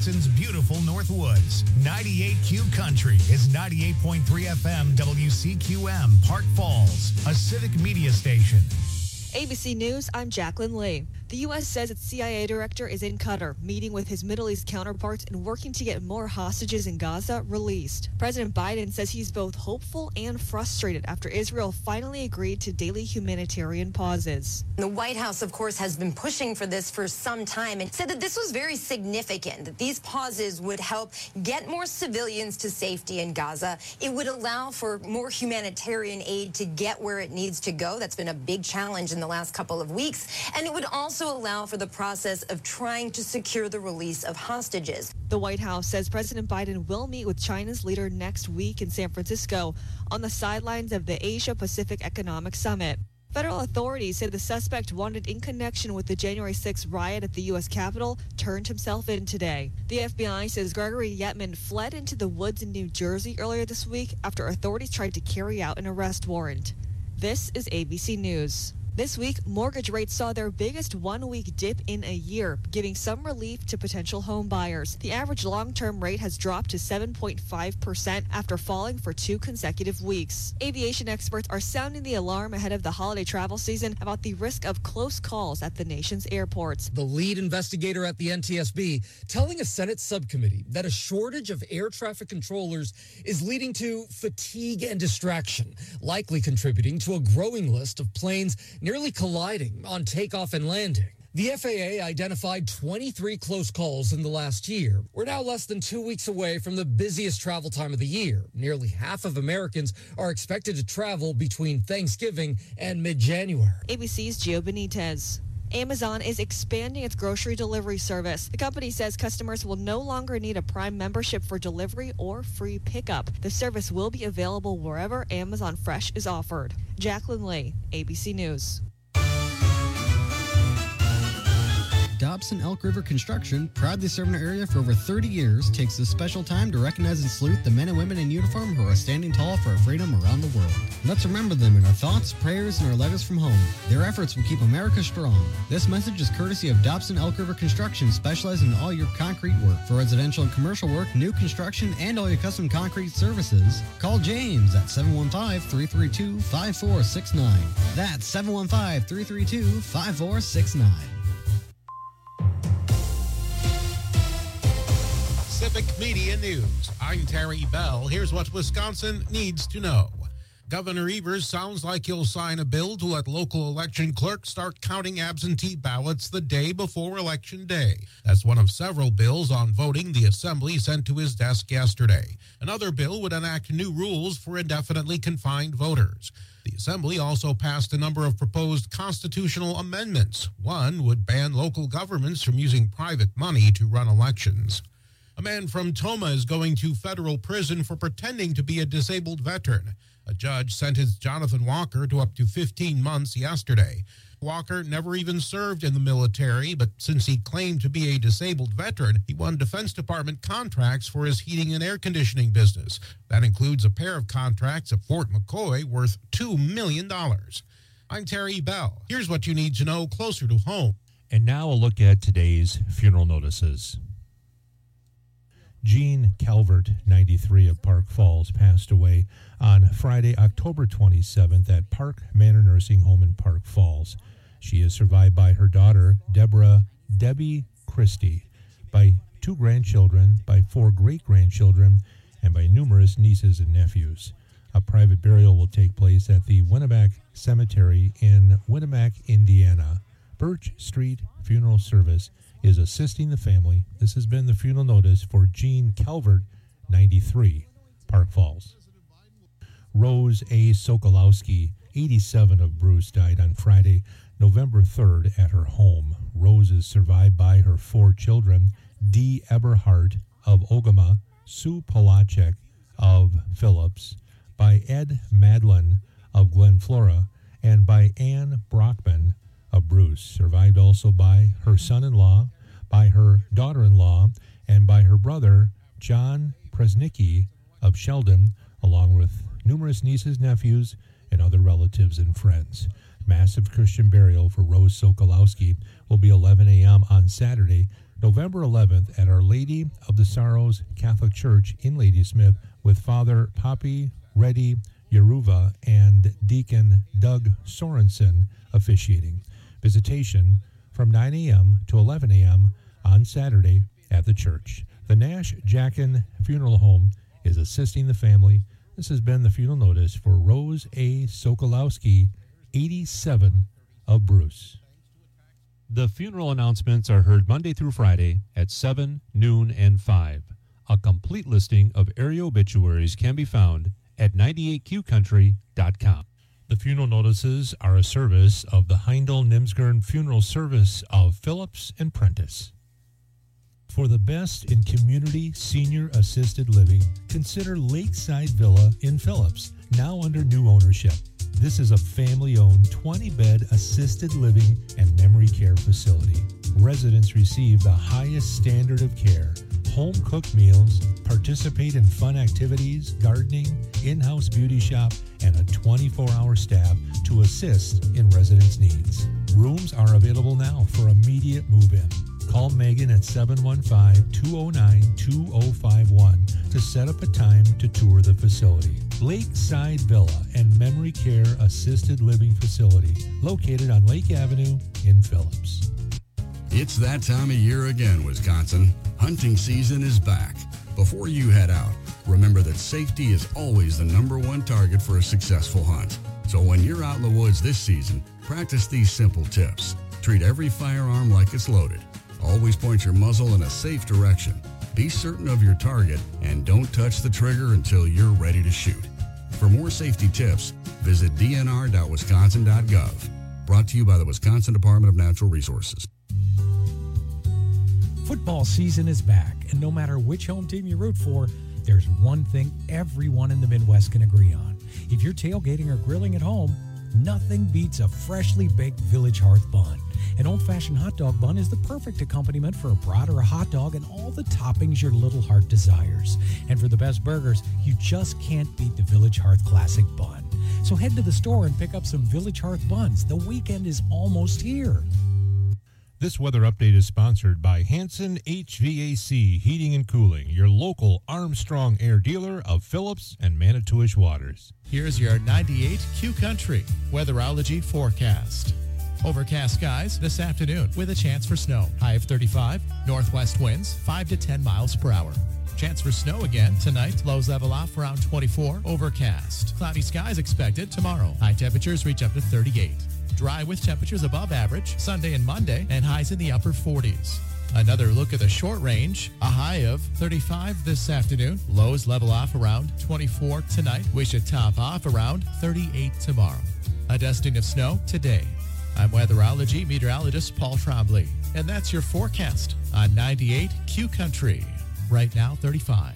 Wisconsin's beautiful Northwoods. 98Q Country is 98.3 FM WCQM, Park Falls, a civic media station. ABC News, I'm Jacqueline Lee. The U.S. says its CIA director is in Qatar, meeting with his Middle East counterparts and working to get more hostages in Gaza released. President Biden says he's both hopeful and frustrated after Israel finally agreed to daily humanitarian pauses. The White House, of course, has been pushing for this for some time and said that this was very significant, that these pauses would help get more civilians to safety in Gaza. It would allow for more humanitarian aid to get where it needs to go. That's been a big challenge in the last couple of weeks. And it would also allow for the process of trying to secure the release of hostages. The White House says President Biden will meet with China's leader next week in San Francisco on the sidelines of the Asia-Pacific Economic Summit. Federal authorities say the suspect wanted in connection with the January 6th riot at the U.S. Capitol turned himself in today. The FBI says Gregory Yetman fled into the woods in New Jersey earlier this week after authorities tried to carry out an arrest warrant. This is ABC News. This week, mortgage rates saw their biggest one-week dip in a year, giving some relief to potential home buyers. The average long-term rate has dropped to 7.5% after falling for 2 consecutive weeks. Aviation experts are sounding the alarm ahead of the holiday travel season about the risk of close calls at the nation's airports. The lead investigator at the NTSB telling a Senate subcommittee that a shortage of air traffic controllers is leading to fatigue and distraction, likely contributing to a growing list of planes nearly colliding on takeoff and landing. The FAA identified 23 close calls in the last year. We're now less than 2 weeks away from the busiest travel time of the year. Nearly half of Americans are expected to travel between Thanksgiving and mid-January. ABC's Gio Benitez. Amazon is expanding its grocery delivery service. The company says customers will no longer need a Prime membership for delivery or free pickup. The service will be available wherever Amazon Fresh is offered. Jacqueline Lee, ABC News. Dobson Elk River Construction, proudly serving our area for over 30 years, takes this special time to recognize and salute the men and women in uniform who are standing tall for our freedom around the world. Let's remember them in our thoughts, prayers, and our letters from home. Their efforts will keep America strong. This message is courtesy of Dobson Elk River Construction, specializing in all your concrete work. For residential and commercial work, new construction, and all your custom concrete services, call James at 715-332-5469. That's 715-332-5469. Civic Media News. I'm Terry Bell. Here's what Wisconsin needs to know. Governor Evers sounds like he'll sign a bill to let local election clerks start counting absentee ballots the day before Election Day. That's one of several bills on voting the Assembly sent to his desk yesterday. Another bill would enact new rules for indefinitely confined voters. The Assembly also passed a number of proposed constitutional amendments. One would ban local governments from using private money to run elections. A man from Toma is going to federal prison for pretending to be a disabled veteran. A judge sentenced Jonathan Walker to up to 15 months yesterday. Walker never even served in the military, but since he claimed to be a disabled veteran, he won Defense Department contracts for his heating and air conditioning business. That includes a pair of contracts at Fort McCoy worth $2 million. I'm Terry Bell. Here's what you need to know closer to home. And now a look at today's funeral notices. Jean Calvert, 93, of Park Falls, passed away on Friday, October 27th at Park Manor Nursing Home in Park Falls. She is survived by her daughter, Debbie Christie, by 2 grandchildren, by 4 great-grandchildren, and by numerous nieces and nephews. A private burial will take place at the Winneback Cemetery in Winneback, Indiana. Birch Street Funeral Service is assisting the family. This has been the funeral notice for Jean Calvert, 93, Park Falls. Rose A. Sokolowski, 87, of Bruce, died on Friday, November 3rd at her home. Rose is survived by her 4 children, Dee Eberhardt of Ogama, Sue Polacek of Phillips, by Ed Madlin of Glen Flora, and by Ann Brockman of Bruce, survived also by her son-in-law, by her daughter-in-law, and by her brother, John Presnicki of Sheldon, along with numerous nieces, nephews, and other relatives and friends. Massive Christian burial for Rose Sokolowski will be 11 a.m. on Saturday, November 11th at Our Lady of the Sorrows Catholic Church in Ladysmith with Father Poppy Reddy Yeruva and Deacon Doug Sorensen officiating. Visitation from 9 a.m. to 11 a.m. on Saturday at the church. The Nash Jacken Funeral Home is assisting the family. This has been the funeral notice for Rose A. Sokolowski, 87, of Bruce. The funeral announcements are heard Monday through Friday at 7, noon, and 5. A complete listing of area obituaries can be found at 98qcountry.com. The funeral notices are a service of the Heindel-Nimsgern Funeral Service of Phillips and Prentice. For the best in community senior assisted living, consider Lakeside Villa in Phillips, now under new ownership. This is a family-owned 20-bed assisted living and memory care facility. Residents receive the highest standard of care, home-cooked meals, participate in fun activities, gardening, in-house beauty shop, and a 24-hour staff to assist in residents' needs. Rooms are available now for immediate move-in. Call Megan at 715-209-2051 to set up a time to tour the facility. Lakeside Villa and Memory Care Assisted Living Facility, located on Lake Avenue in Phillips. It's that time of year again, Wisconsin. Hunting season is back. Before you head out, remember that safety is always the #1 target for a successful hunt. So when you're out in the woods this season, practice these simple tips. Treat every firearm like it's loaded. Always point your muzzle in a safe direction. Be certain of your target and don't touch the trigger until you're ready to shoot. For more safety tips, visit dnr.wisconsin.gov. Brought to you by the Wisconsin Department of Natural Resources. Football season is back, and no matter which home team you root for, there's one thing everyone in the Midwest can agree on. If you're tailgating or grilling at home, nothing beats a freshly baked Village Hearth bun. An old-fashioned hot dog bun is the perfect accompaniment for a brat or a hot dog and all the toppings your little heart desires. And for the best burgers, you just can't beat the Village Hearth Classic Bun. So head to the store and pick up some Village Hearth buns. The weekend is almost here. This weather update is sponsored by Hanson HVAC Heating and Cooling, your local Armstrong Air dealer of Phillips and Manitowish Waters. Here's your 98Q Country weatherology forecast. Overcast skies this afternoon with a chance for snow. High of 35, northwest winds 5 to 10 miles per hour. Chance for snow again tonight. Lows level off around 24. Overcast. Cloudy skies expected tomorrow. High temperatures reach up to 38. Dry with temperatures above average Sunday and Monday and highs in the upper 40s. Another look at the short range. A high of 35 this afternoon. Lows level off around 24 tonight. We should top off around 38 tomorrow. A dusting of snow today. I'm weatherology meteorologist Paul Trombley, and that's your forecast on 98Q Country. Right now, 35.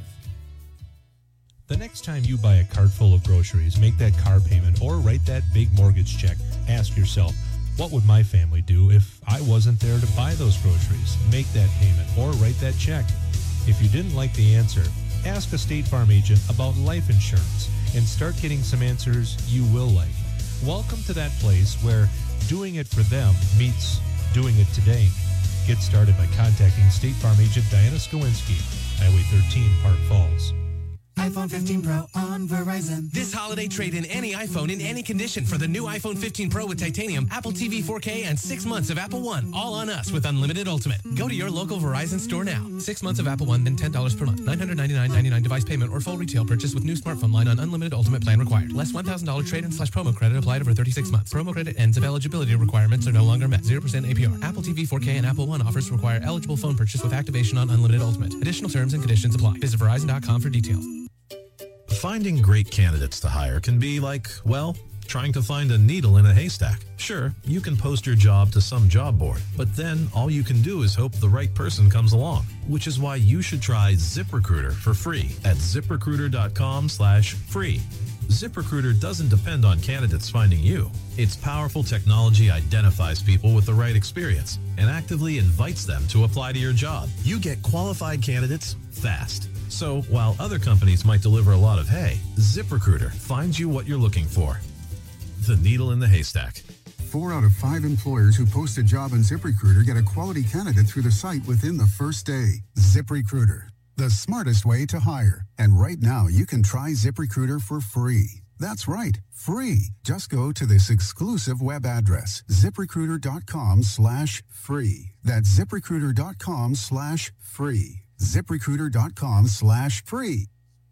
The next time you buy a cart full of groceries, make that car payment, or write that big mortgage check, ask yourself, what would my family do if I wasn't there to buy those groceries? Make that payment or write that check. If you didn't like the answer, ask a State Farm agent about life insurance and start getting some answers you will like. Welcome to that place where doing it for them meets doing it today. Get started by contacting State Farm agent Diana Skowinski, Highway 13, Park Falls. iPhone 15 Pro on Verizon. This holiday, trade in any iPhone in any condition for the new iPhone 15 Pro with titanium, Apple TV 4K, and 6 months of Apple One. All on us with Unlimited Ultimate. Go to your local Verizon store now. 6 months of Apple One, then $10 per month. $999.99 device payment or full retail purchase with new smartphone line on Unlimited Ultimate plan required. Less $1,000 trade-in/promo credit applied over 36 months. Promo credit ends if eligibility requirements are no longer met. 0% APR. Apple TV 4K and Apple One offers require eligible phone purchase with activation on Unlimited Ultimate. Additional terms and conditions apply. Visit Verizon.com for details. Finding great candidates to hire can be like, well, trying to find a needle in a haystack. Sure, you can post your job to some job board, but then all you can do is hope the right person comes along, which is why you should try ZipRecruiter for free at ZipRecruiter.com/free. ZipRecruiter doesn't depend on candidates finding you. Its powerful technology identifies people with the right experience and actively invites them to apply to your job. You get qualified candidates fast. So while other companies might deliver a lot of hay, ZipRecruiter finds you what you're looking for. The needle in the haystack. 4 out of 5 employers who post a job on ZipRecruiter get a quality candidate through the site within the first day. ZipRecruiter, the smartest way to hire. And right now, you can try ZipRecruiter for free. That's right, free. Just go to this exclusive web address, ZipRecruiter.com/free. That's ZipRecruiter.com/free. ZipRecruiter.com/free.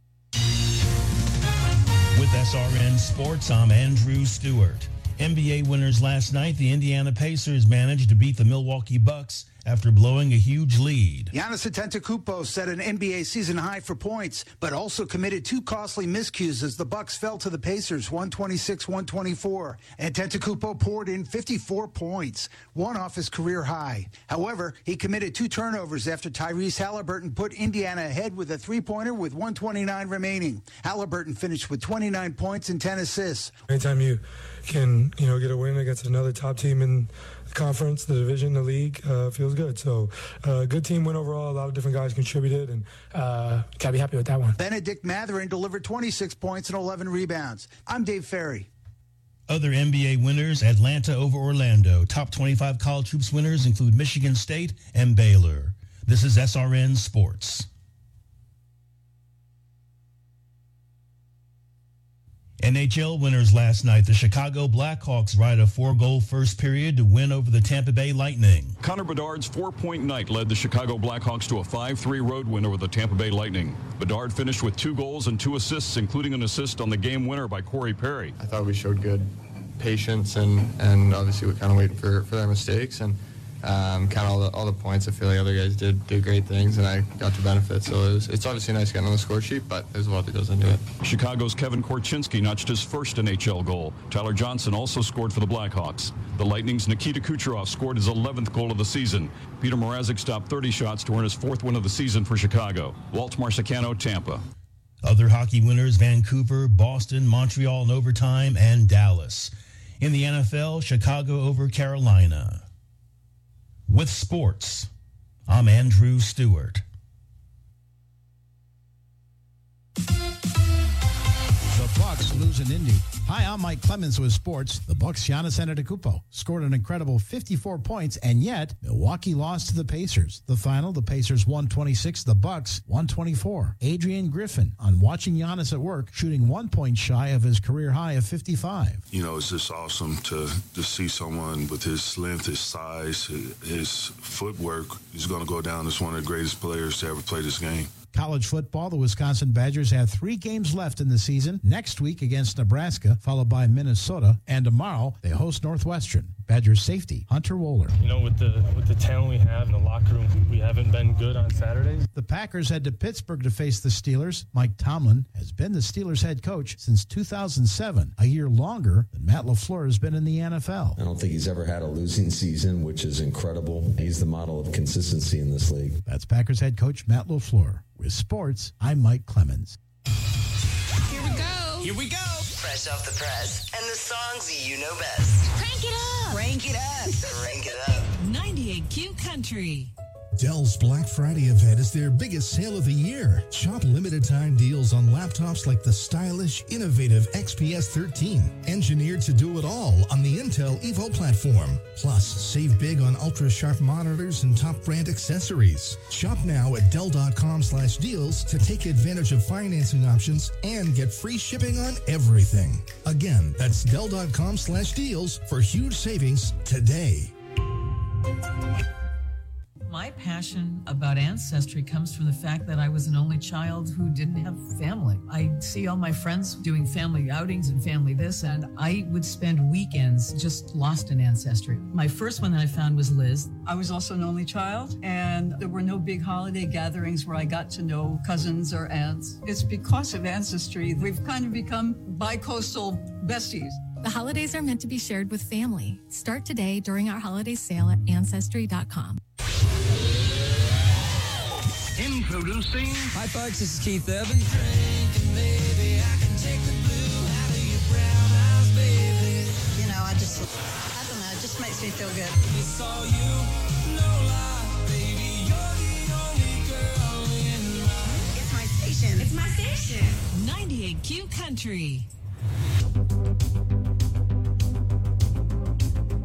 With SRN Sports, I'm Andrew Stewart. NBA winners last night, the Indiana Pacers managed to beat the Milwaukee Bucks after blowing a huge lead. Giannis Antetokounmpo set an NBA season high for points, but also committed 2 costly miscues as the Bucks fell to the Pacers 126-124. Antetokounmpo poured in 54 points, one off his career high. However, he committed 2 turnovers after Tyrese Halliburton put Indiana ahead with a 3-pointer with 1:29 remaining. Halliburton finished with 29 points and 10 assists. Anytime you can, get a win against another top team in the conference, the division, the league, feels good. So, good team win overall. A lot of different guys contributed, and gotta be happy with that one. Benedict Mathurin delivered 26 points and 11 rebounds. I'm Dave Ferry. Other NBA winners, Atlanta over Orlando. Top 25 college hoops winners include Michigan State and Baylor. This is SRN Sports. NHL winners last night. The Chicago Blackhawks ride a 4-goal first period to win over the Tampa Bay Lightning. Connor Bedard's 4-point night led the Chicago Blackhawks to a 5-3 road win over the Tampa Bay Lightning. Bedard finished with 2 goals and 2 assists, including an assist on the game winner by Corey Perry. I thought we showed good patience and obviously we're kind of waiting for their mistakes and kind of all the points. I feel like other guys did great things, and I got to benefit. So it's obviously nice getting on the score sheet, but there's a lot that goes into it. Chicago's Kevin Korchinski notched his first NHL goal. Tyler Johnson also scored for the Blackhawks. The Lightning's Nikita Kucherov scored his 11th goal of the season. Peter Mrazek stopped 30 shots to earn his 4th win of the season for Chicago. Walt Marsicano, Tampa. Other hockey winners, Vancouver, Boston, Montreal in overtime, and Dallas. In the NFL, Chicago over Carolina. With sports, I'm Andrew Stewart. The Bucks lose in Indy. Hi, I'm Mike Clemens with sports. The Bucks' Giannis Antetokounmpo scored an incredible 54 points, and yet Milwaukee lost to the Pacers. The final, the Pacers 126, the Bucks 124. Adrian Griffin on watching Giannis at work, shooting 1 point shy of his career high of 55. It's just awesome to see someone with his length, his size, his footwork. He's going to go down as one of the greatest players to ever play this game. College football, the Wisconsin Badgers have 3 games left in the season. Next week against Nebraska, followed by Minnesota, and tomorrow they host Northwestern. Badgers safety Hunter Wohler. With the talent we have in the locker room, we haven't been good on Saturdays. The Packers head to Pittsburgh to face the Steelers. Mike Tomlin has been the Steelers head coach since 2007, a year longer than Matt LaFleur has been in the NFL. I don't think he's ever had a losing season, which is incredible. He's the model of consistency in this league. That's Packers head coach Matt LaFleur. With sports, I'm Mike Clemens. Here we go. Here we go. Fresh off the press and the songs you know best. Crank it up. Crank it up. Crank it up. 98Q Country. Dell's Black Friday event is their biggest sale of the year. Shop limited time deals on laptops like the stylish, innovative XPS 13, engineered to do it all on the Intel Evo platform. Plus, save big on ultra-sharp monitors and top brand accessories. Shop now at Dell.com/deals to take advantage of financing options and get free shipping on everything. Again, that's Dell.com/deals for huge savings today. My passion about Ancestry comes from the fact that I was an only child who didn't have family. I see all my friends doing family outings and family this, and I would spend weekends just lost in Ancestry. My first one that I found was Liz. I was also an only child, and there were no big holiday gatherings where I got to know cousins or aunts. It's because of Ancestry we've kind of become bi-coastal besties. The holidays are meant to be shared with family. Start today during our holiday sale at Ancestry.com. Introducing. Hi, folks. This is Keith Urban. I don't know, it just makes me feel good. It's all you, no lie, baby. You're the only girl in my. It's my station. It's my station. 98Q Country.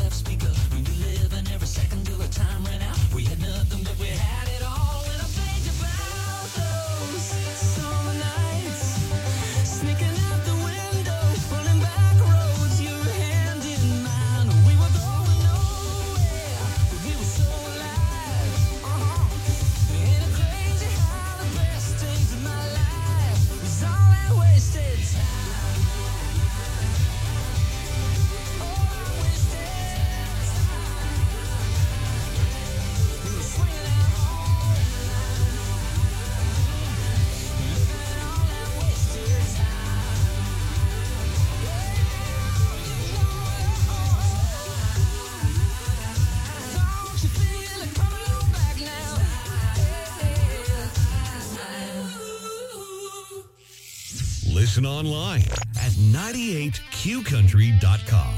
left speaker. We were living every second till the time ran out. We had nothing, but we had it all. And I think about those summer nights, sneaking out the window, running back roads, your hand in mine. We were going nowhere, but we were so alive. Ain't it crazy how the best days of my life was all that wasted time? All that wasted time. We were swinging out all night, living all that wasted time. Don't you feel it coming back now? Listen online at 98qcountry.com.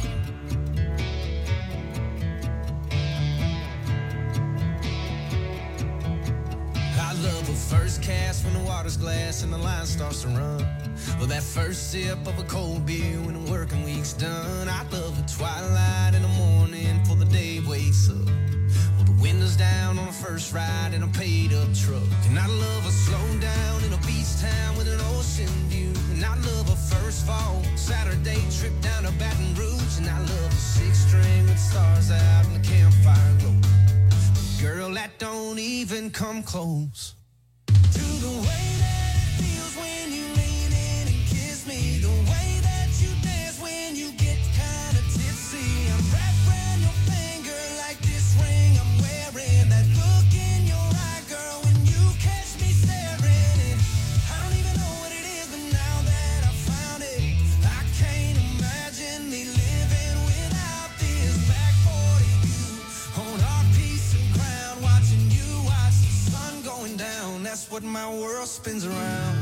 I love a first cast when the water's glass and the line starts to run. Or that first sip of a cold beer when the working week's done. I love the twilight in the morning before the day wakes up. Well, the windows down on the first ride in a paid-up truck. And I love a slow down in a beach town with an ocean view. And I love a first fall Saturday trip down to Baton Rouge. And I love a six-string with stars out and the campfire glow. Girl, that don't even come close to the way that it feels when you lean in and kiss me. The way that you dance when you get kind of tipsy. I'm wrapped around your finger like this ring I'm wearing. That look in your eye, girl, when you catch me staring. And I don't even know what it is, but now that I found it, I can't imagine me living without this. Back 40 view on our piece of ground, watching you watch the sun going down. That's what my world spins around.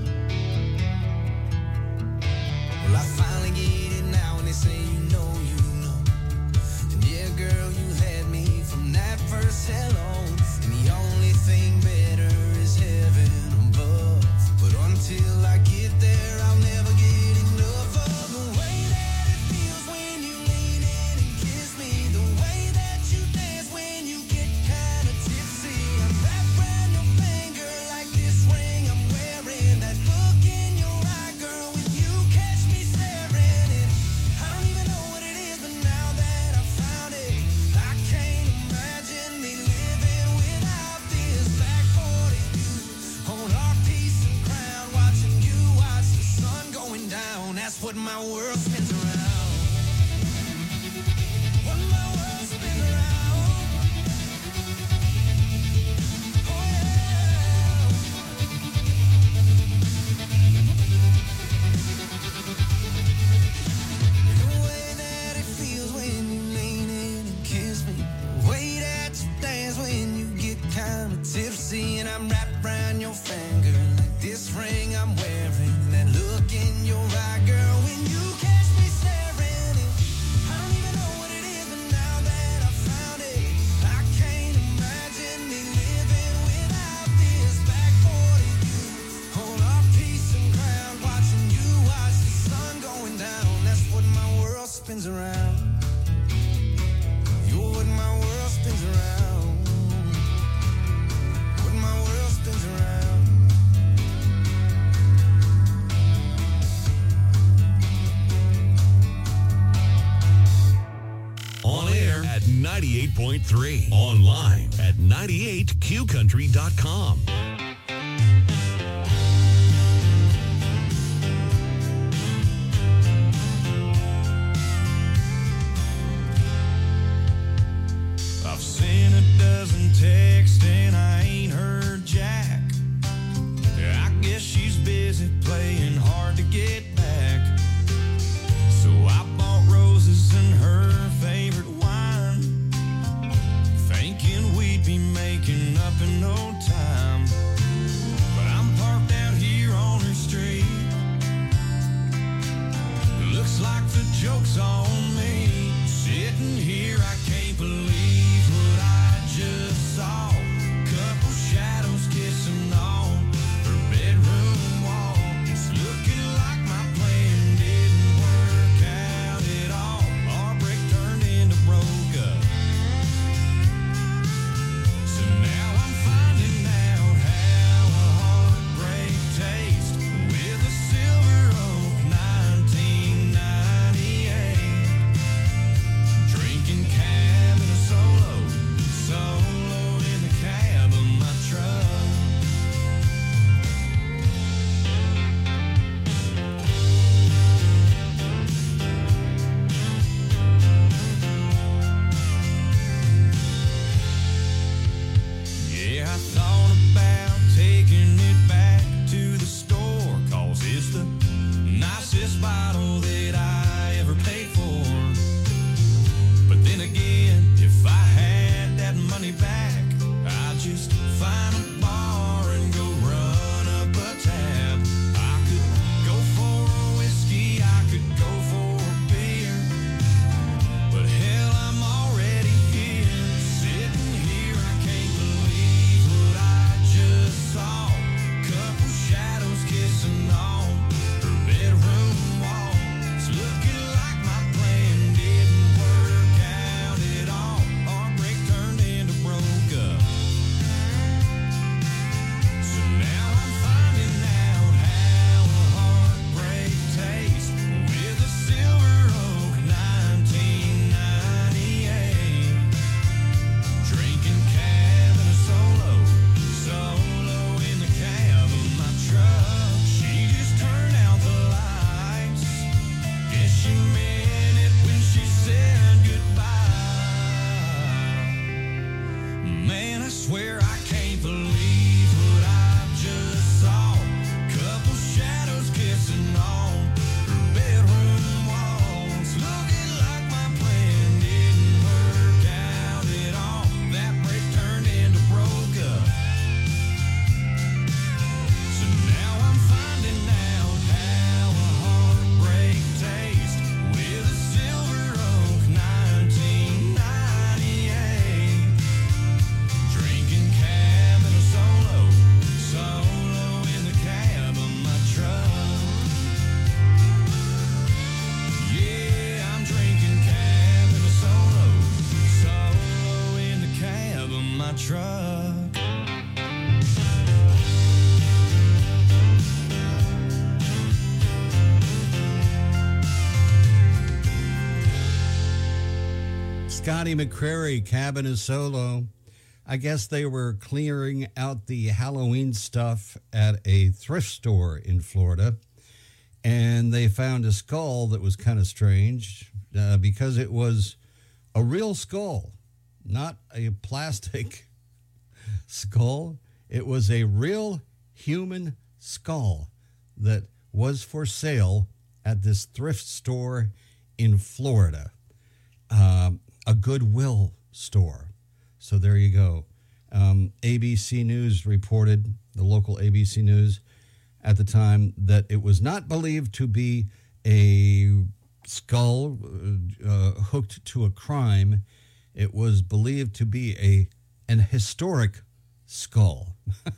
Well, I finally get it now, and they say you know. And yeah, girl, you had me from that first hello. And the only thing better is heaven above. But until I get there, I'll never get enough of the way that it feels when you lean in and kiss me. The way that you dance when you get kind of tipsy. I'm wrapped around your finger like this ring I'm wearing. That look in your eye, girl, when you catch me staring. And I don't even know what it is, but now that I found it, I can't imagine me living without this. Back 40 view on our piece of ground, watching you watch the sun going down. That's what my world spins around. What my world spins around. Oh yeah. The way that it feels when you lean in and kiss me. The way that you dance when you get kind of tipsy. And I'm wrapped around your finger like this ring I'm wearing. That look in your eye, girl, when you catch me staring. And I don't even know what it is, but now that I found it, I can't imagine me living without this. Back 40 view on our piece of ground, watching you watch the sun going down. That's what my world spins around. You're what my world spins around. What my world spins around. On air at 98.3. Online at 98qcountry.com. I've seen a dozen texts and I ain't heard Jack. I guess she's busy playing hard to get back. So I bought roses and her favorite wine, thinking we'd be making up in no time. But I'm parked out here on her street. Looks like the joke's on me. Sitting here, I can't believe what I just saw. Couple shadows kissing on her bedroom wall. It's looking like my swear I can't believe what I just saw. Couple shadows kissing on her bedroom walls. Looking like my plan didn't work out at all. That break turned into broke up. So now I'm finding out how a heartbreak tastes with a Silver Oak 1998. Drinking cabin solo in the cab of my truck. Yeah, I'm drinking cabin solo in the cab of my truck. Scotty McCrary, Cabin is Solo. I guess they were clearing out the Halloween stuff at a thrift store in Florida, and they found a skull that was kind of strange because it was a real skull, not a plastic skull. It was a real human skull that was for sale at this thrift store in Florida. A Goodwill store. So there you go. ABC News reported, the local ABC News at the time, that it was not believed to be a skull hooked to a crime. It was believed to be an historic skull.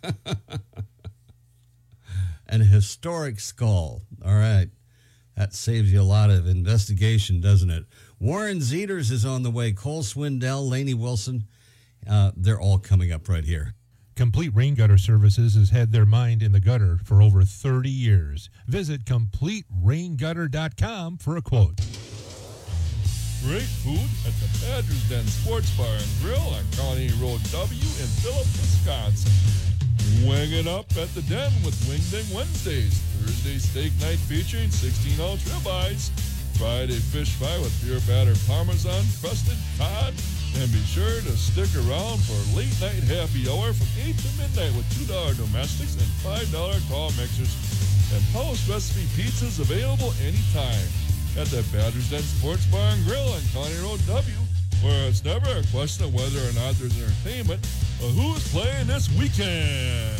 An historic skull. All right. That saves you a lot of investigation, doesn't it? Warren Zeters is on the way. Cole Swindell, Lainey Wilson, they're all coming up right here. Complete Rain Gutter Services has had their mind in the gutter for over 30 years. Visit CompleteRainGutter.com for a quote. Great food at the Badger's Den Sports Bar and Grill on County Road W in Phillips, Wisconsin. Wing it up at the Den with Wing Ding Wednesdays. Thursday steak night featuring 16-ounce ribeyes. Friday fish fry with beer batter parmesan crusted cod. And be sure to stick around for late night happy hour from 8 to midnight with $2 domestics and $5 tall mixers. And post recipe pizzas available anytime at the Badger's Den Sports Bar and Grill on County Road W, where it's never a question of whether or not there's entertainment, but who's playing this weekend.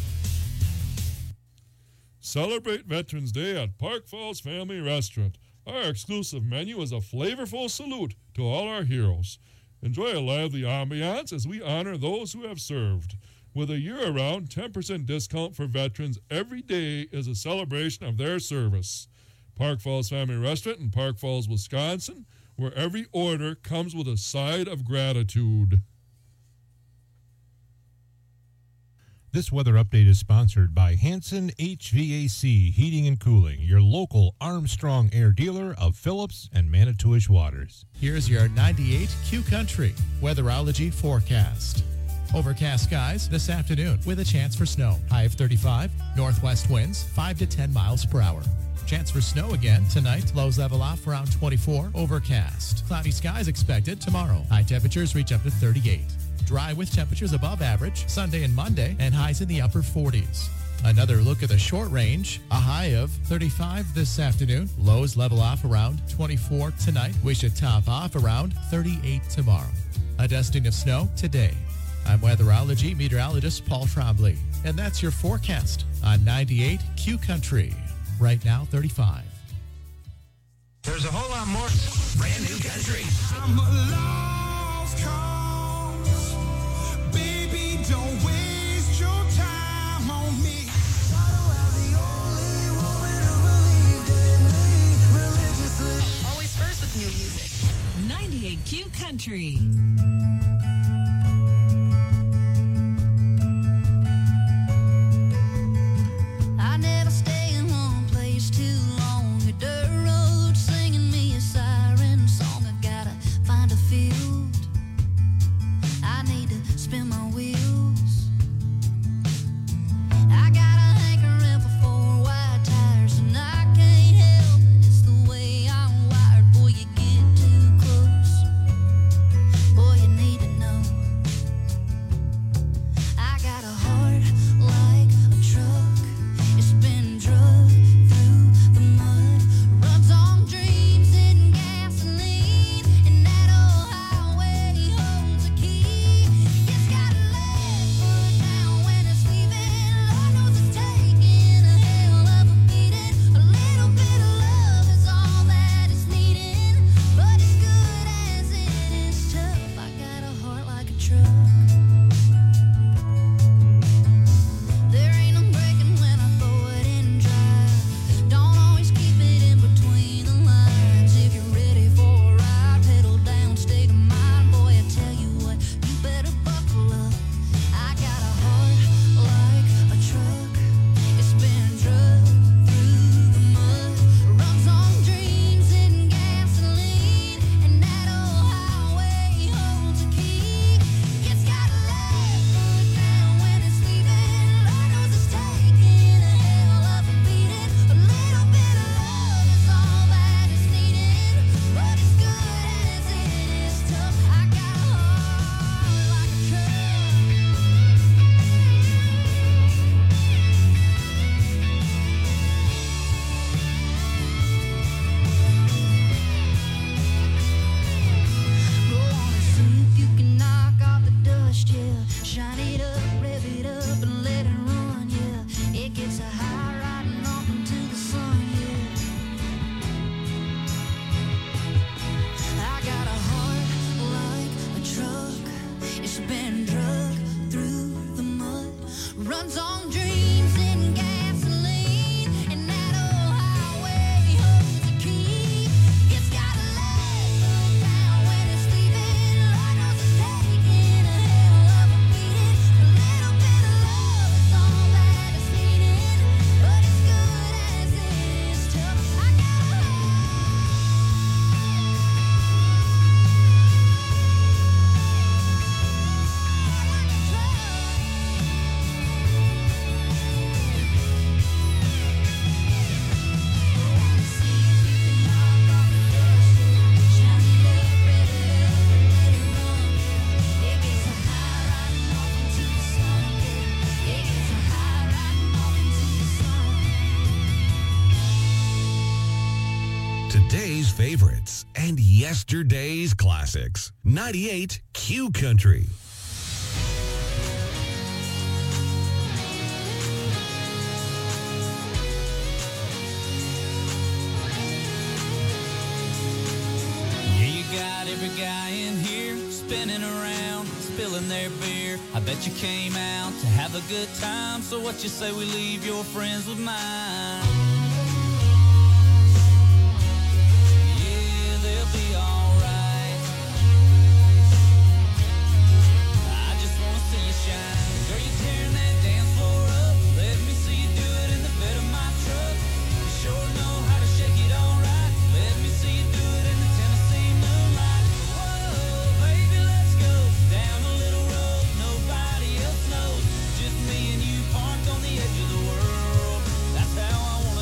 Celebrate Veterans Day at Park Falls Family Restaurant. Our exclusive menu is a flavorful salute to all our heroes. Enjoy a lively ambiance as we honor those who have served. With a year-round 10% discount for veterans, every day is a celebration of their service. Park Falls Family Restaurant in Park Falls, Wisconsin, where every order comes with a side of gratitude. This weather update is sponsored by Hanson HVAC Heating and Cooling, your local Armstrong Air dealer of Phillips and Manitowish Waters. Here's your 98 Q Country weatherology forecast. Overcast skies this afternoon with a chance for snow. High of 35, northwest winds 5 to 10 miles per hour. Chance for snow again tonight. Lows level off around 24. Overcast. Cloudy skies expected tomorrow. High temperatures reach up to 38. Dry with temperatures above average Sunday and Monday and highs in the upper 40s. Another look at the short range. A high of 35 this afternoon. Lows level off around 24 tonight. We should top off around 38 tomorrow. A dusting of snow today. I'm weatherology meteorologist Paul Trombley. And that's your forecast on 98 Q Country. Right now, 35. There's a whole lot more. Brand new country. I'm a lost cause. Baby, don't waste your time on me. Always first with new music. 98 Q Country. I never stay in one place too long. A dirt road singing me a siren song. I gotta find a field. I need to spin my wheels. I got a hankering for 4 wide tires, and I can't help it. It's the way I'm wired. Boy, you get too close. Boy, you need to Today's favorites and yesterday's classics. 98 Q Country. Yeah, you got every guy in here spinning around, spilling their beer. I bet you came out to have a good time. So what you say we leave your friends with mine? Be alright. I just wanna see you shine. Girl, you tearing that dance floor up. Let me see you do it in the bed of my truck. You sure know how to shake it alright. Let me see you do it in the Tennessee moonlight. Whoa, baby, let's go down a little road nobody else knows. Just me and you parked on the edge of the world. That's how I wanna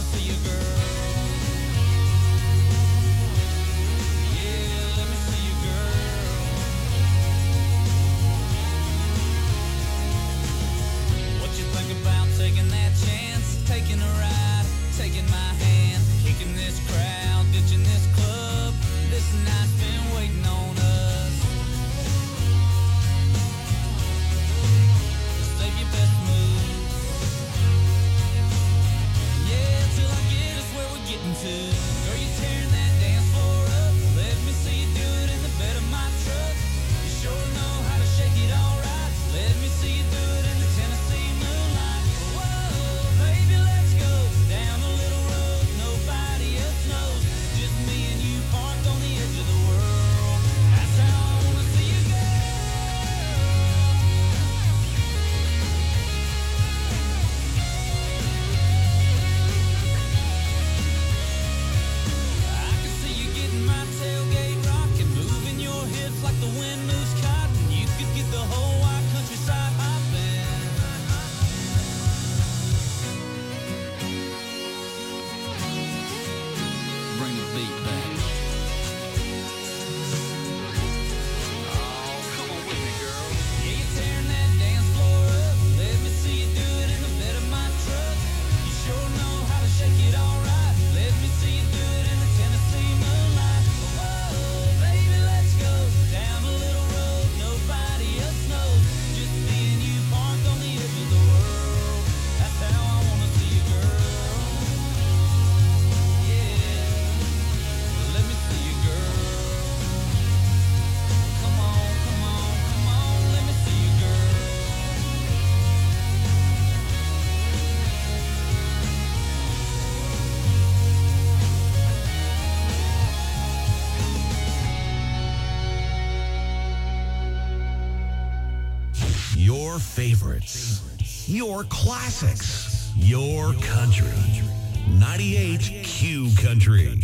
Your favorites. Your classics. Your country. 98 Q Country.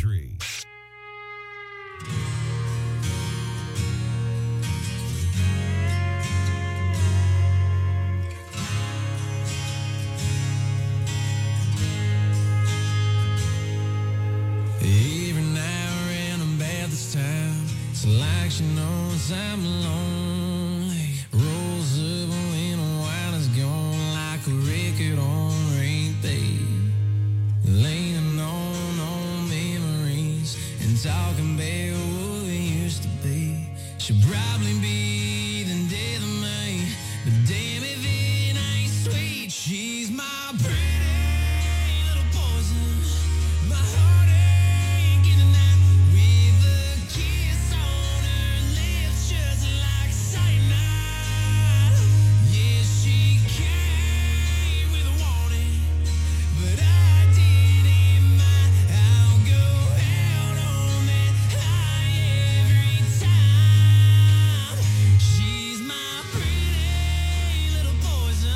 Every now and then about this time, it's like she knows I'm lonely. Rolls up when a wine is gone like a record on repeat. Leaning on memories and talking about what we used to be. She'll probably be the death of me, but damn if it ain't sweet. She's my pretty little poison. My heart ain't getting out with a kiss on her lips, just like cyanide. Yeah, she came with a warning, but I didn't mind. I'll go out on that high every time. She's my pretty little poison.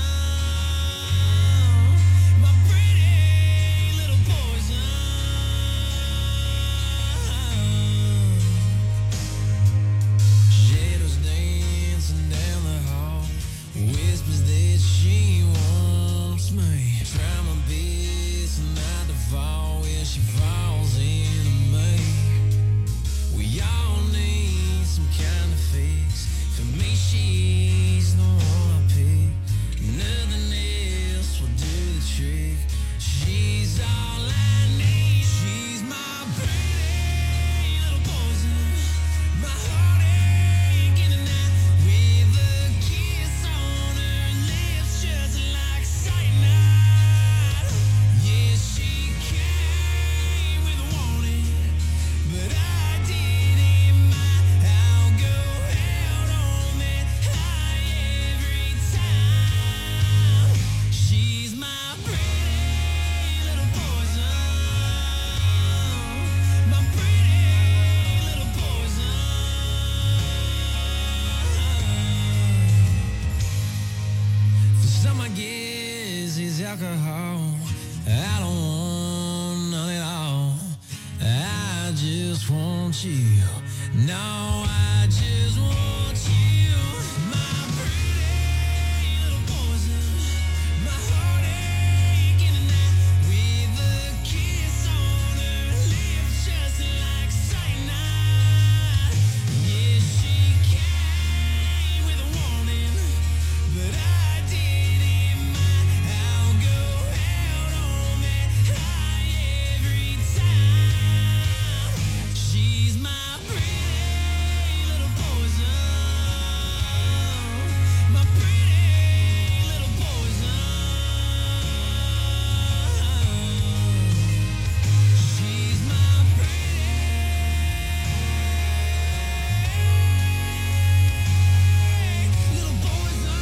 My pretty little poison. Shadows dancing down the hall, whispers that she wants me. Try my best not to fall where she falls into me. We all need some kind of fix. For me, she's the one I pick. Nothing else will do the trick. She's all I need. She's my pretty little poison. My heart ain't getting out with a kiss on her lips, just like cyanide. Yeah, she came with a warning, but I didn't mind. I'll go out on that high every time. She's my pretty little poison. My pretty little poison. For some, I guess it's alcohol. I don't want none at all. I just want you. No, I just want you. My pretty little poison. My heart ain't getting out with a kiss on her lips, just like cyanide. Yeah, she came with a warning, but I didn't mind. I'll go out on that high every time. She's my pretty little poison. My pretty little poison. She's my pretty little poison.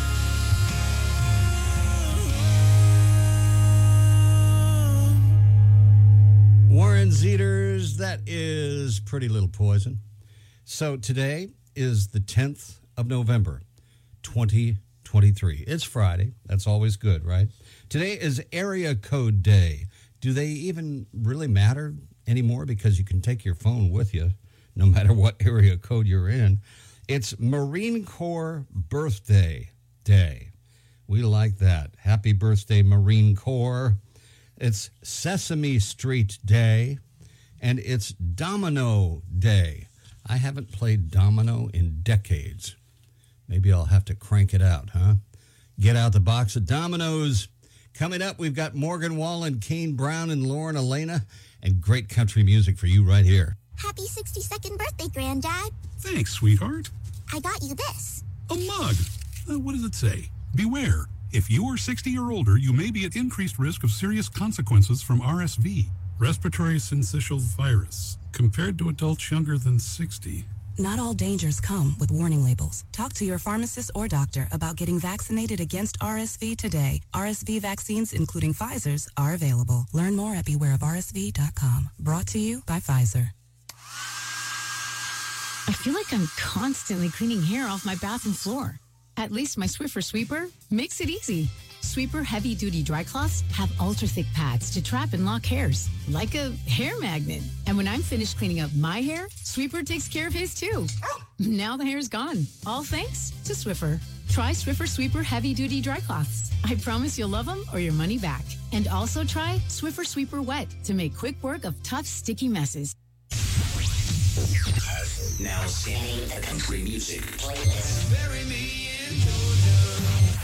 Warren Zeters, that is Pretty Little Poison. So today is the 10th of November, 2023. It's Friday. That's always good, right? Today is Area Code Day. Do they even really matter anymore? Because you can take your phone with you no matter what area code you're in. It's Marine Corps Birthday Day. We like that. Happy birthday, Marine Corps. It's Sesame Street Day, and it's Domino Day. I haven't played domino in decades. Maybe I'll have to crank it out, huh? Get out the box of dominoes. Coming up, we've got Morgan Wallen, Kane Brown, and Lauren Elena, and great country music for you right here. Happy 62nd birthday, Granddad. Thanks, sweetheart. I got you this. A mug. What does it say? Beware. If you are 60 or older, you may be at increased risk of serious consequences from RSV, respiratory syncytial virus, compared to adults younger than 60. Not all dangers come with warning labels. Talk to your pharmacist or doctor about getting vaccinated against RSV today. RSV vaccines, including Pfizer's, are available. Learn more at bewareofrsv.com. Brought to you by Pfizer. I feel like I'm constantly cleaning hair off my bathroom floor. At least my Swiffer Sweeper makes it easy. Sweeper heavy-duty dry cloths have ultra-thick pads to trap and lock hairs, like a hair magnet. And when I'm finished cleaning up my hair, Sweeper takes care of his too. Now the hair's gone, all thanks to Swiffer. Try Swiffer Sweeper heavy-duty dry cloths. I promise you'll love them or your money back. And also try Swiffer Sweeper Wet to make quick work of tough, sticky messes. Now scanning the country music playlist. Bury me in Georgia.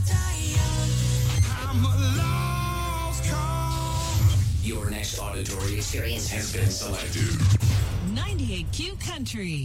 I'm a lost cause. Your next auditory experience has been selected. 98Q Country.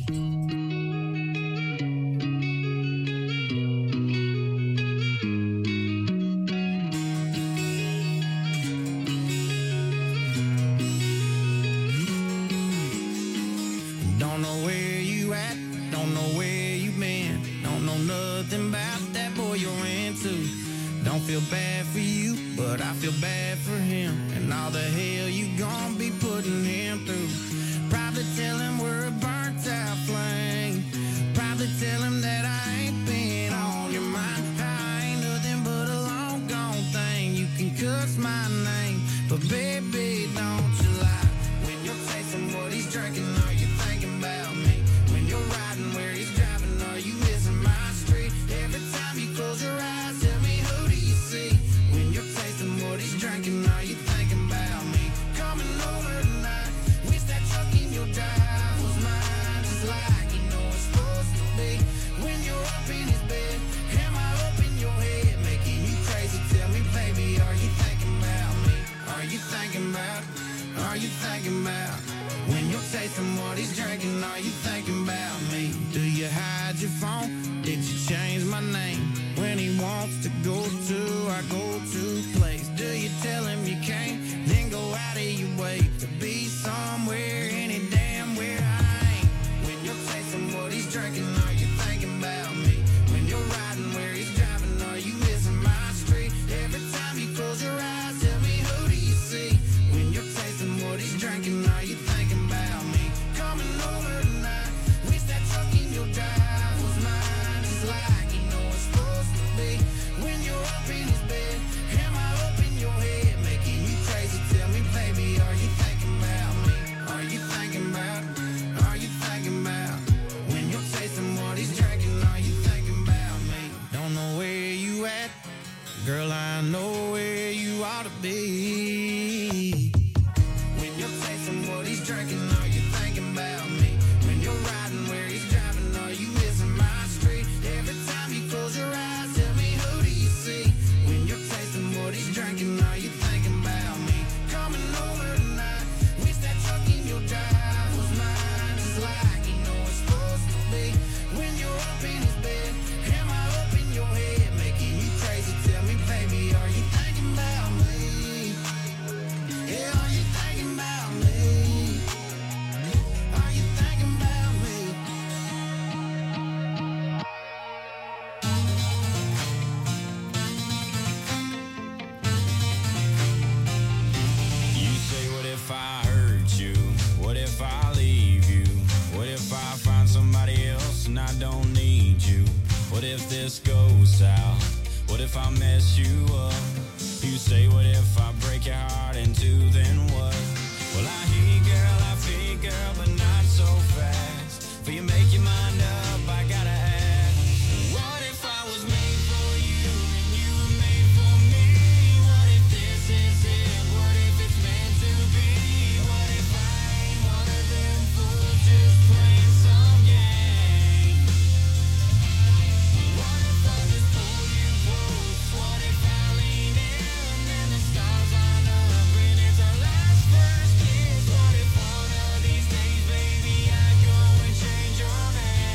Don't know where you at, don't know where you been, don't know nothing about that boy you're into. Don't feel bad for you, but I feel bad for him, and all the hell you gon' be putting him through. Probably tell him we're a burnt out flame, probably tell him that I ain't been on your mind. I ain't nothing but a long gone thing, you can cuss my name, but baby don't you lie. When you're tasting what he's drinking, are you thinking about me? When you're riding where he's driving, are you missing my street? Every time you close your eyes, tell me who do you see? When you're tasting what he's drinking, are you thinking about me? Coming over tonight, wish that truck in your drive was mine, just like you know it's supposed to be. When you're up in his bed, am I up in your head, making you crazy? Tell me, baby, are you thinking about me? Are you thinking about? Are you thinking about? When you're tasting what he's drinking, are you thinking about me? Do you hide your phone? Did you change my name? When he wants to go to our go-to place, do you tell him you can't? Then go out of your way to be somewhere, any damn where I ain't. When you're tasting what he's drinking, are you thinking about me? When you're riding where he's driving, are you missing my street? Every time you close your eyes, tell me who do you see? When you're tasting what he's drinking, are you thinking about me? Coming over tonight, wish that truck in your drive was mine, just like you know it's supposed to be. When you're up in his bed, am I up in your head, making you crazy? Tell me, baby, are you thinking about me? Are you thinking about? Are you thinking about? When you're tasting what he's drinking, are you thinking about me? Don't know where you at, girl, I know where you ought to be. When you're tasting what he's drinking, are you thinking about me? When you're riding where he's driving, are you missing my street? Every time you close your eyes, tell me who do you see? When you're tasting what he's drinking, are you thinking about me? Coming over tonight, wish that truck in your drive was mine, just like you know it's supposed to be. When you're up in his bed, am I up in your head, making you crazy? Tell me, baby, are you thinking about me? Yeah, are you thinking about me? Are you thinking about me? You say, what if I hurt you? What if I leave you? What if I find somebody else and I don't need you? What if this goes south? What if I mess you up? You say, what if I break your heart in two, then what? Well, I hear you, girl, I feel you, girl, but not so fast. For you make your mind up, I gotta ask, what if I was made for you and you were made for me? What if this is it? What if it's meant to be? What if I ain't one of them fools just playing some game? What if I just pull you close? What if I lean in and the stars line up and it's our last first kiss? What if one of these days, baby, I go and change your name?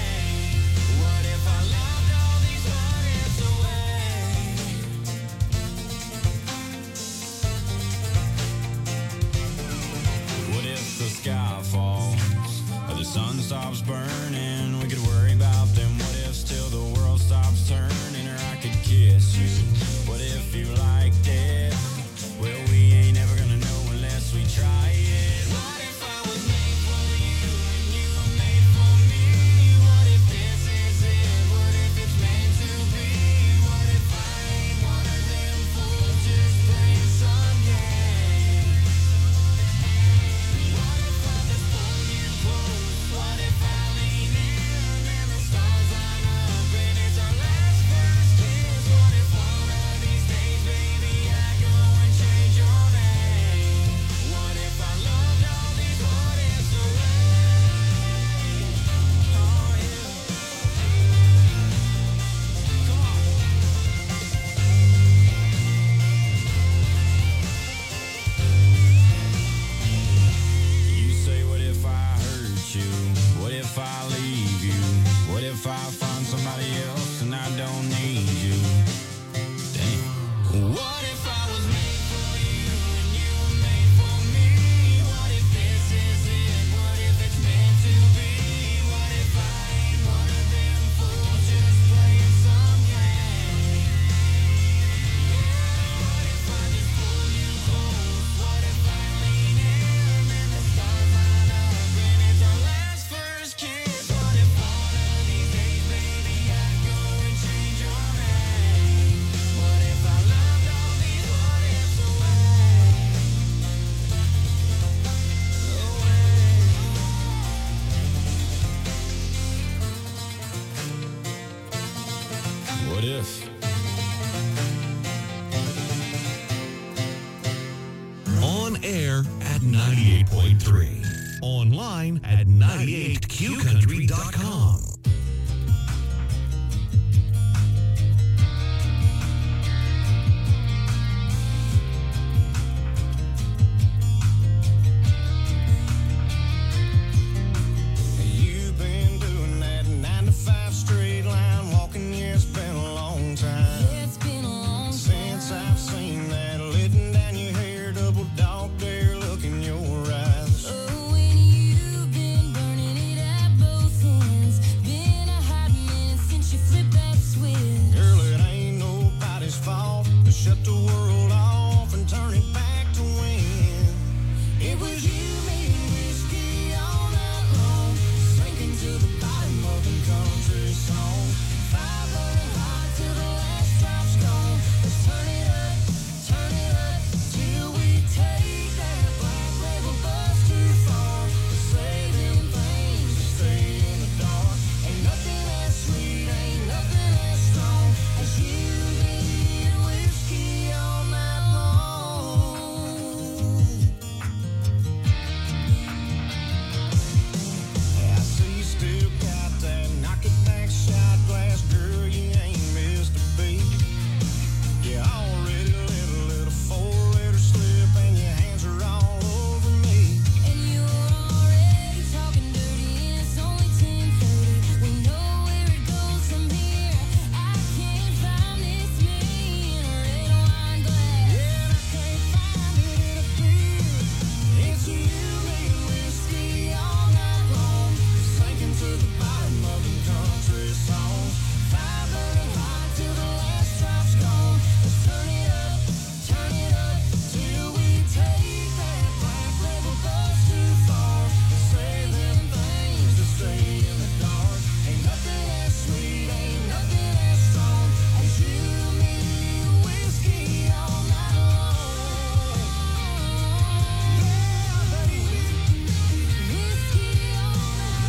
What if? On air at 98.3. Online at 98qcountry.com. You've been doing that 9 to 5 straight line walking, yeah, it's been a long time. Yeah, it's been a long time since I've seen that letting down your hair, double dog dare look in your eyes. Oh, and you've been burning it at both ends. Been a hot minute since you flipped that switch. Girl, it ain't nobody's fault to shut the world off and turn it back to when it was you, me, and whiskey all night long, sinking to the bottom of the country song. Fire burning hot till the last drop's gone. Let's turn it up till we take that black label bus too far. Saving things to stay in the dark. Ain't nothing as sweet, ain't nothing as strong as you, me, and whiskey all night long. I see you still got that knock it back shot glass, girl, you ain't missed a beat. You already let a little 4-letter slip and your hands are all over me. And you're already talking dirty, and it's only 10:30. We know where it goes from here. I can't find this me in a red wine glass. Yeah, I can't find it in a beer. It's you, me, and whiskey all night long, sinking to the bottom of the country song. Fire burning hot till the last drop's gone. Let's turn it up till we take that black label bus too far. Saving things to stay in the dark. Ain't nothing as sweet, ain't nothing as strong as you, me, and whiskey all night long. Yeah, baby, whiskey all night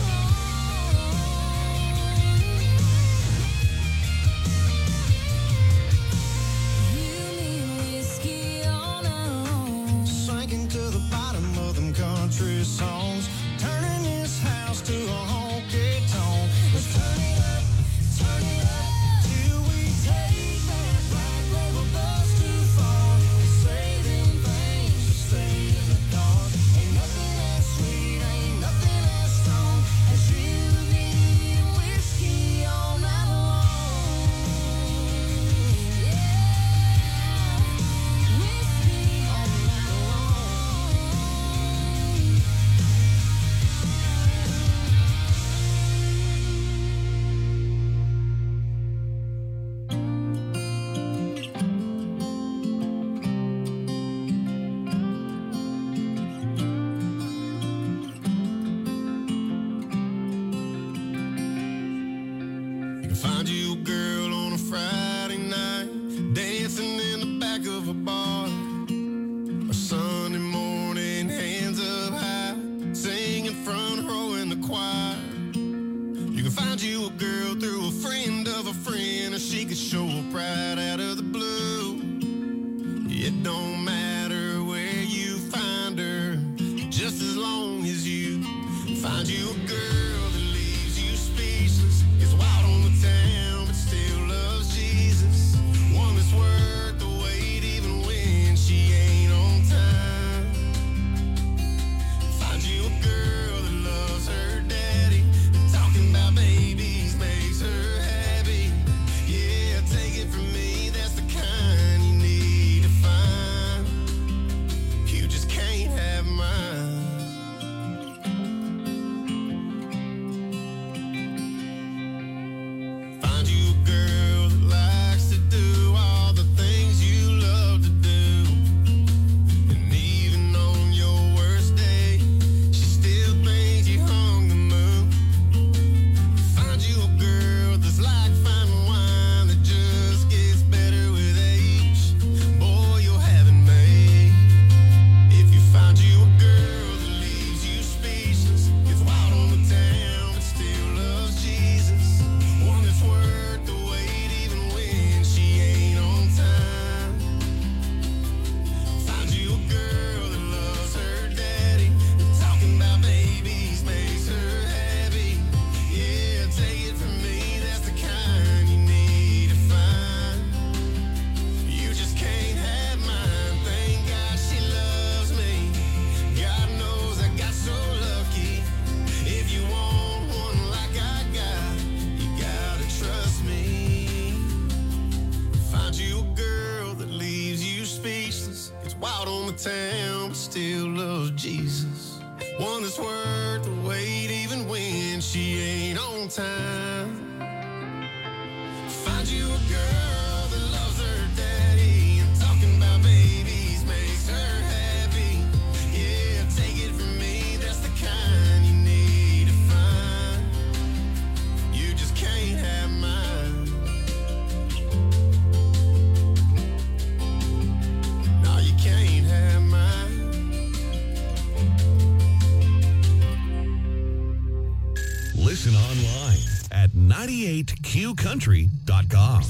long. Sinking to the bottom of them country songs, turning this house to a honky tonk. Let's turn it up till we take that black label bus too far. Saving things to stay in the dark. Ain't nothing as sweet, ain't nothing as strong as you, me, and whiskey all night long. Yeah, whiskey all night long. You can find you a girl on a Friday night, dancing in the back of a bar. A Sunday morning, hands up high, singing front row in the choir. You can find you a girl through a friend of a friend, or she could show up right out of the blue. It don't matter where you find her, just as long as you find you a girl that leaves you speechless, is wild on the town but still loves Jesus. on the town, but still loves Jesus. One that's worth the wait even when she ain't on time. Find you a girl that loves her daddy, and talking about babies makes her happy. Yeah, take it from me, that's the kind you need to find. You just can't have mine. No, you can't have mine. Listen online at 98qcountry.com.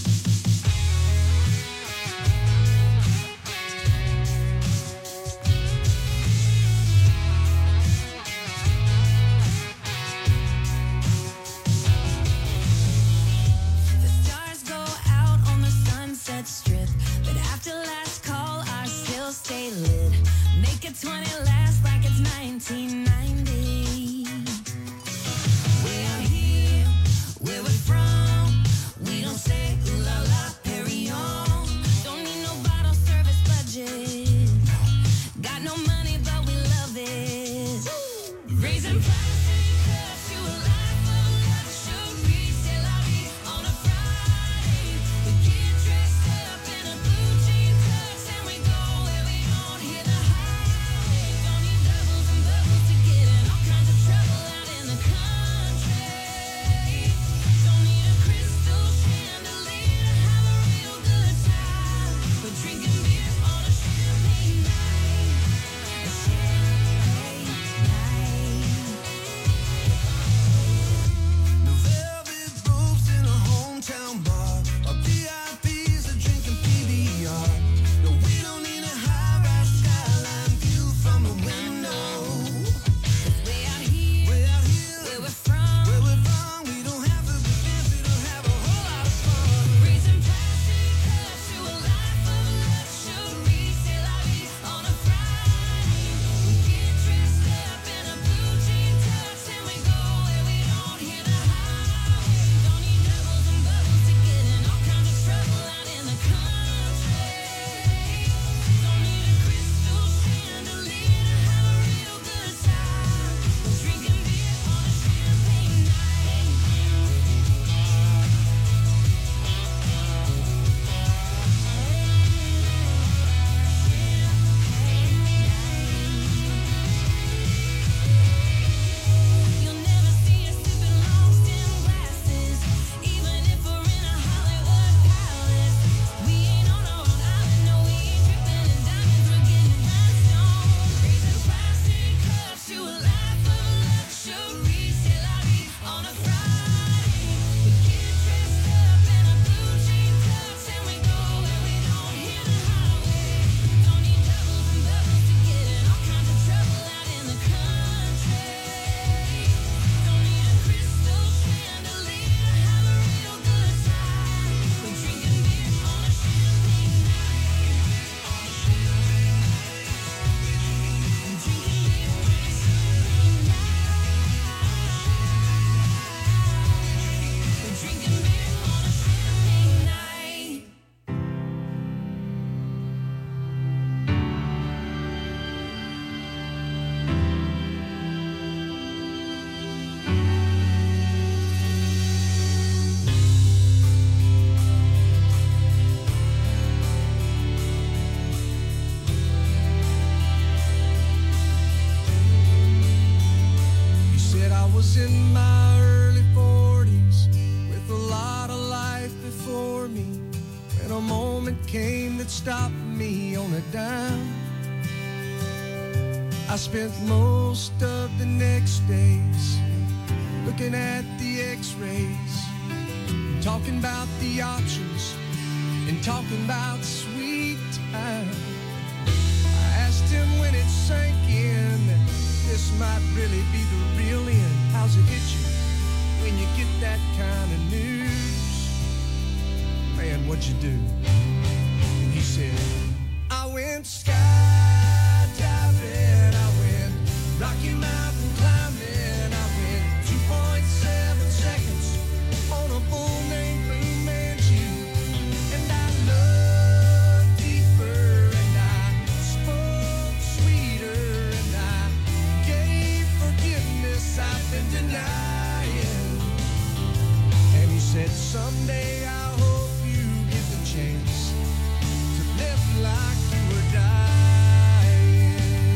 The stars go out on the Sunset Strip, but after last call, I still stay lit. Make it 20 last like it's 1990. Way out here, where we're from, we don't say ooh la la, Perry on. Don't need no bottle service budget. Got no money, but we love it. Raising plastic cups to a life of luxury. C'est la vie on a Friday. We get dressed up in a blue jean tux and we go where we don't hear the highway. Don't need doubles and bubbles to get in all kinds of trouble out in the country. Don't need a crystal chandelier to have a real good time. We're drinking beer on a champagne night. A champagne night. No velvet ropes in a hometown bar. Our VIPs are drinking PBR. No, we don't need a high-rise skyline view from a window. Way out here, where we're from, we don't have to be fancy to have a whole lot of fun. raising plastic cups to a life of luxury. C'est la vie on a Friday. We get dressed up in a blue jean tux and we go where we don't hear the highway. Don't need doubles and bubbles to get in all kinds of trouble out in the country. Don't need a crystal chandelier to have a real good time. We're drinking beer on a champagne night. You'll never see us sipping long stem glasses, even if we're in a Hollywood palace. We ain't on our own island, no, we ain't dripping in diamonds, we're getting rhinestones. Raising plastic cups to a life of luxury. C'est la vie on a Friday. We get dressed up in a blue jean tux and we go where we don't hear the highway. Don't need doubles and bubbles to get in all kinds of trouble out in the country. Don't need a crystal chandelier to have a real good time. We're drinking beer on a champagne night. I'm drinking beer on a champagne night. We're drinking beer on a champagne night. You said I was in my early 40s with a lot of life before me, when a moment came that stopped me on a dime. I spent most of the next days looking at the x-rays, talking about the options and talking about sweet time. I asked him when it sank in that this might really be the real end. How's it hit you when you get that kind of news? Man, what'd you do? And he said, I went skydiving, I went Rocky Mountain climbing, I went 2.7 seconds on a bull named Blue Manchu. And I looked deeper and I someday I hope you get the chance to live like you were dying.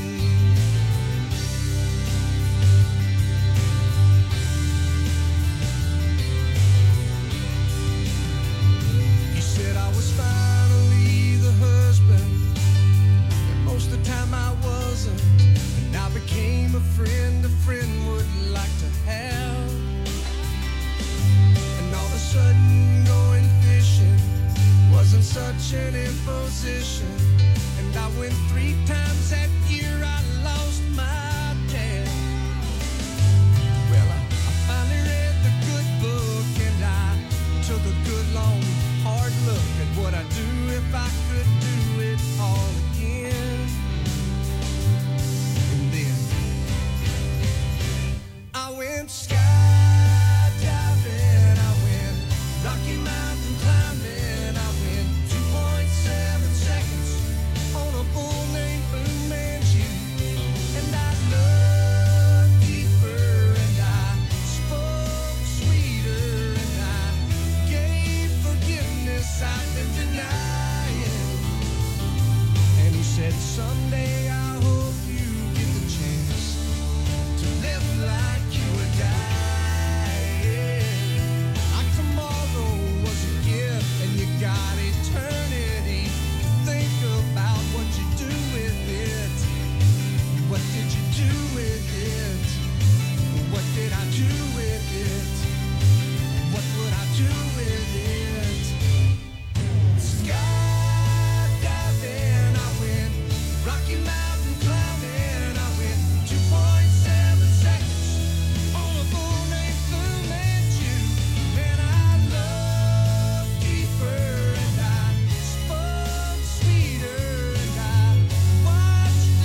He said I was finally the husband, and most of the time I wasn't. And I became a friend would like to have. And all of a sudden going fishing wasn't such an imposition. And I went 3 times that year. I